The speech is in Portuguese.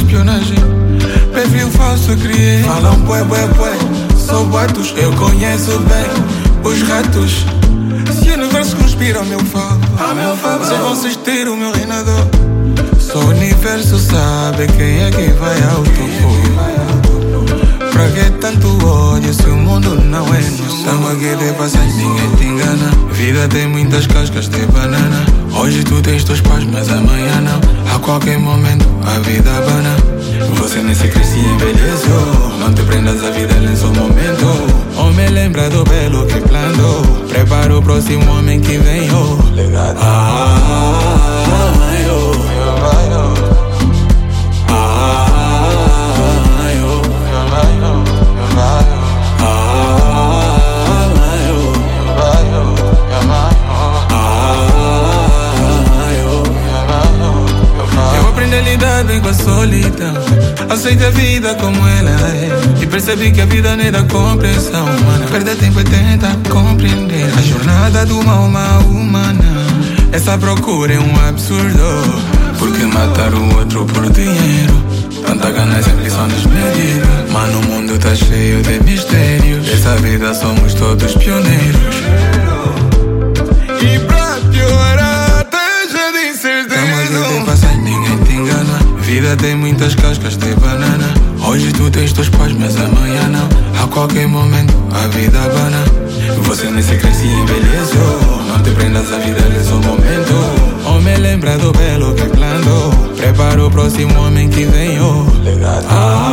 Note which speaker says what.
Speaker 1: espionagem. Perfil falso criei. Falam bué, sou boatos, eu conheço bem os ratos. Se o universo conspira ao meu favor, só vocês ter o meu reinador. Só o universo sabe quem é que vai ao topo. Pra que tanto ódio se o mundo não é nosso? Estamos aqui de passagem, ninguém te engana. Vida tem muitas cascas de banana. Hoje tu tens teus pais, mas amanhã não. A qualquer momento a vida abana. Você nem se cresce e envelheceu. Não te prendas a vida nesse momento. Homem lembra do belo que plantou. Prepara o próximo homem que vem, oh. Legado. A lidar bem com a solidão. Aceita a vida como ela é. E percebe que a vida não é da compreensão humana. Perde tempo e tenta compreender a jornada de uma alma humana. Essa procura é um absurdo. Porque matar o outro por dinheiro. Tanta gana sempre só nos medir. Mas o mundo tá cheio de mistérios. Essa vida somos todos pioneiros. E pra piorar, deixa de incerteza. Ninguém te engana. Vida tem muitas cascas de banana. Hoje tu tens teus pais, mas amanhã não. A qualquer momento a vida abana. Você nem se cresce e envelheceu. Não te prendas a vida nesse momento. Homem lembra do belo que plantou. Prepara o próximo homem que vem, oh. Legado.